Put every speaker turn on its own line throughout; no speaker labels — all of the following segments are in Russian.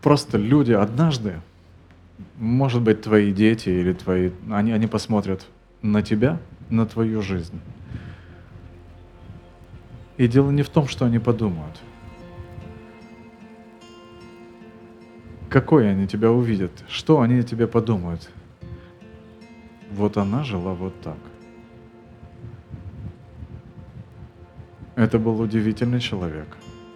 Просто люди однажды, может быть, твои дети или твои, они посмотрят на тебя, на твою жизнь. И дело не в том, что они подумают. Какой они тебя увидят, что они о тебе подумают. Вот она жила вот так. Это был удивительный человек.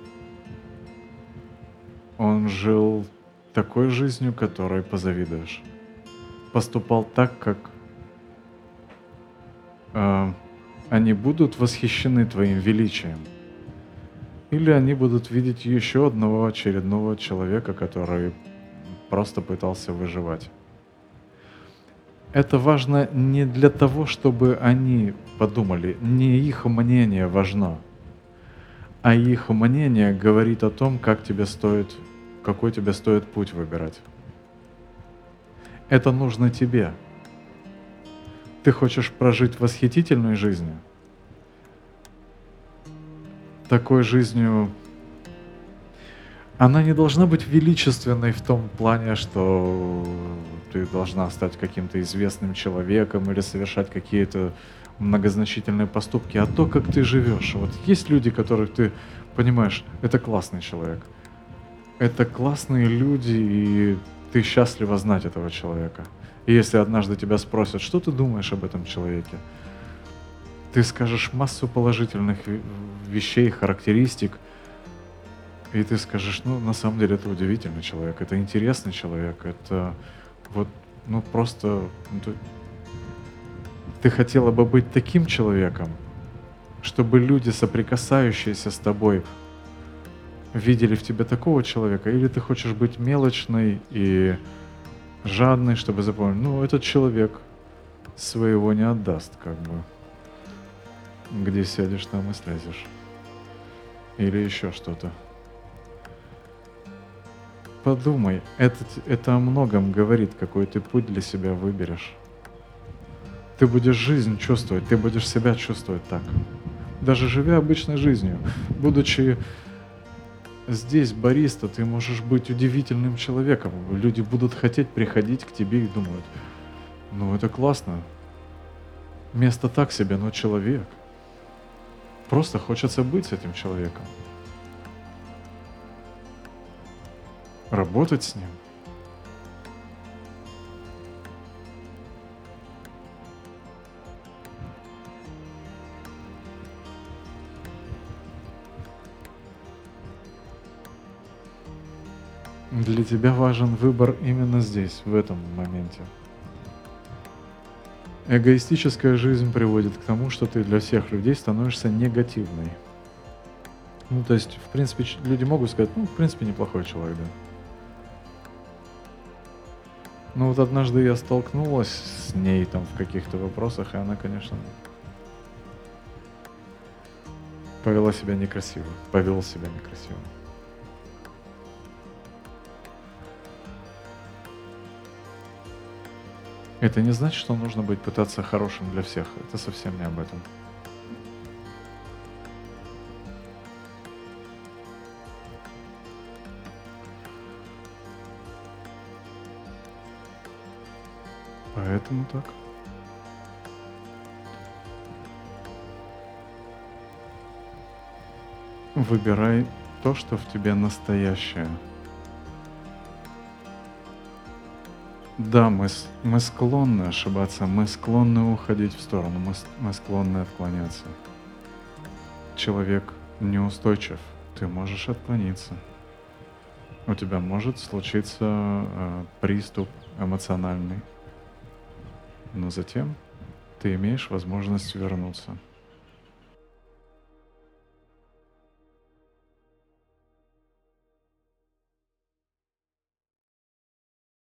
Он жил такой жизнью, которой позавидуешь. Поступал так, как э, они будут восхищены твоим величием. Или они будут видеть еще одного очередного человека, который просто пытался выживать. Это важно не для того, чтобы они подумали, не их мнение важно, а их мнение говорит о том, какой тебе стоит путь выбирать. Это нужно тебе. Ты хочешь прожить восхитительной жизнью? Такой жизнью она не должна быть величественной в том плане, что ты должна стать каким-то известным человеком или совершать какие-то многозначительные поступки, а то, как ты живешь. Вот есть люди, которых ты понимаешь, это классный человек. Это классные люди, и ты счастлива знать этого человека. И если однажды тебя спросят, что ты думаешь об этом человеке, ты скажешь массу положительных вещей, характеристик, и ты скажешь, ну, на самом деле, это удивительный человек, это интересный человек, это вот, ну, просто ты хотела бы быть таким человеком, чтобы люди, соприкасающиеся с тобой, видели в тебе такого человека, или ты хочешь быть мелочной и жадной, чтобы запомнить, ну, этот человек своего не отдаст, как бы. Где сядешь, там и слезешь. Или еще что-то. Подумай, это о многом говорит, какой ты путь для себя выберешь. Ты будешь жизнь чувствовать, ты будешь себя чувствовать так. Даже живя обычной жизнью, будучи здесь бариста, ты можешь быть удивительным человеком. Люди будут хотеть приходить к тебе и думают, ну это классно. Место так себе, но человек. Просто хочется быть с этим человеком. Работать с ним. Для тебя важен выбор именно здесь, в этом моменте. Эгоистическая жизнь приводит к тому, что ты для всех людей становишься негативной. Ну, то есть, в принципе, люди могут сказать, ну, в принципе, неплохой человек, да. Ну, вот однажды я столкнулась с ней там в каких-то вопросах, и она, конечно, повела себя некрасиво, повел себя некрасиво. Это не значит, что нужно быть пытаться хорошим для всех. Это совсем не об этом. Поэтому так. Выбирай то, что в тебе настоящее. Да, мы склонны ошибаться, мы склонны уходить в сторону, мы склонны отклоняться. Человек неустойчив, ты можешь отклониться. У тебя может случиться приступ эмоциональный, но затем ты имеешь возможность вернуться.